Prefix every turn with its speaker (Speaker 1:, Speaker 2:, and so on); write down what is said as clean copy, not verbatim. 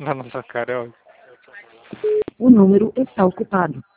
Speaker 1: Na nossa cara, é ótimo.
Speaker 2: O número está ocupado.